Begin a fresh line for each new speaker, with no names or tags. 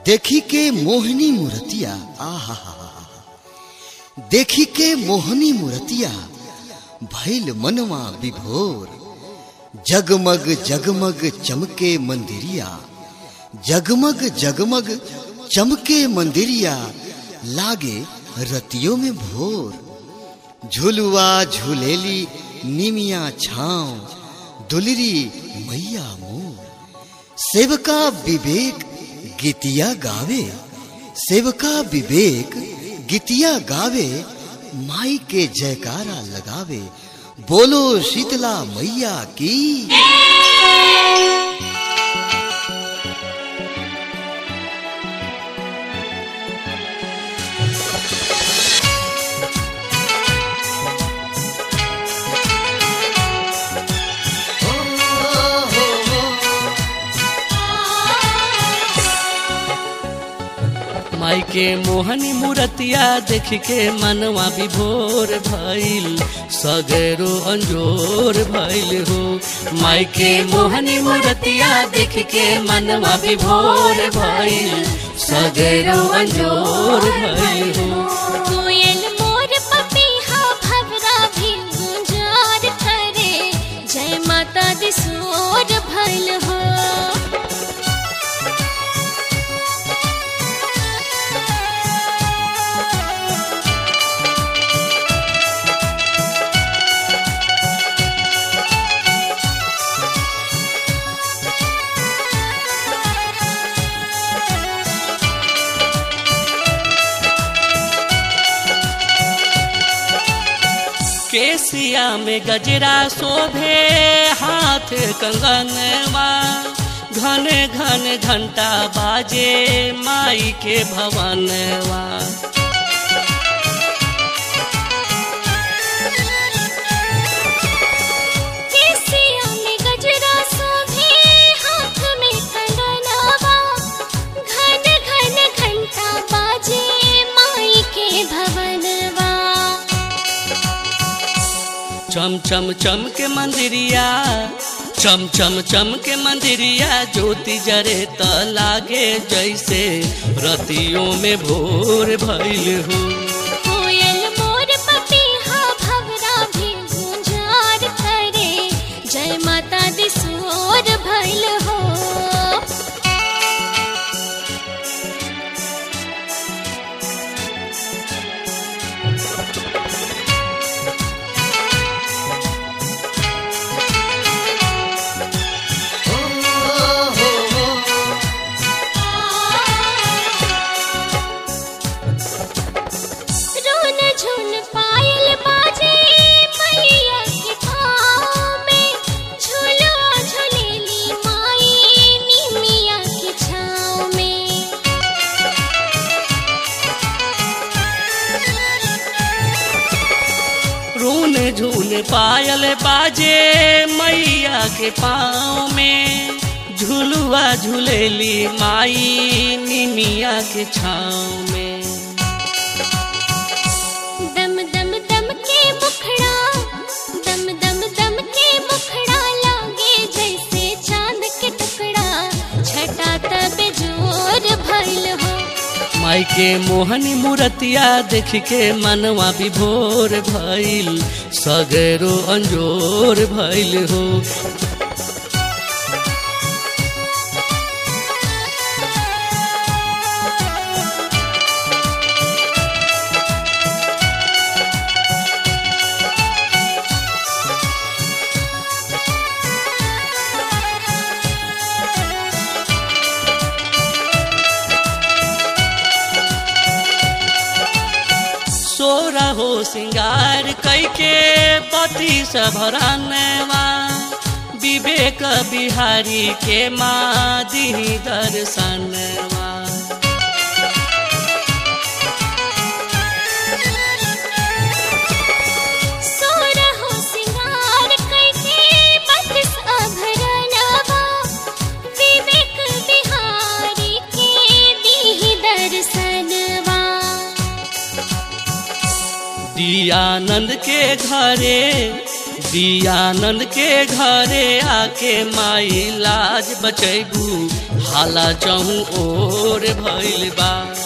देखी के मोहनी मूर्तिया आहा, देखी के मोहनी मूर्तिया भइल मनवा विभोर। जगमग जगमग चमके मंदिरिया, जगमग जगमग चमके मंदिरिया, लागे रतियों में भोर। झुलुआ झुलेली निमिया छाँव, दुलरी मैया मोर। सेवका विवेक गीतिया गावे, सेवका विवेक गीतिया गावे, माई के जयकारा लगावे। बोलो शीतला मैया की।
माई के मोहनी मूर्तिया देख के मनवा विभोर भइल, सगरो अंजोर भइल हो। माई के मोहनी मूर्तिया देख के मनवा विभोर भइल, सगरो अंजोर भइल हो।
कोयल मोर पपीहा भवरा भी गुंजार करे, जय माता दी सोर भइल हो।
केसिया में गजरा शोभे, हाथ कंगनवा, घन घन घंटा बाजे माई के भवनवा।
केसिया में गजरा शोभे, हाथ में कंगनवा, घन घन घंटा बाजे माई के भवनवा।
चम चम चम के मंदिरिया, चम चम चम के मंदिरिया, ज्योति जरे त लागे जैसे रतियों में भोर भइल हो।
कोयल मोर पपीहा भवरा भी गुंजार करे, जय माता दी सोर भइल हो।
झून पायल बाजे मैया के पाँव में, झुलुआ झुलेली माई निमिया के छाँव में।
दम दम दम के मुखड़ा, दम दम दम के मुखड़ा, लागे जैसे चांद के टुकड़ा, छटा तब जोर भइल हो।
माई के मोहनी मूर्तिया देख के मनवा विभोर भइल, सगरो अंजोर भइल हो। सोरा हो सिंगार कैके पति सभरनवा, विवेक बिहारी के माँ दी दर्शनवा।
सोरा हो सिंगार कैके पति सभरनवा, विवेक बिहारी के दी दर्शनवा।
दियानंद के घरे, दियानंद के घरे आके माई लाज बचैबू, हाला चहु ओर भइल बा।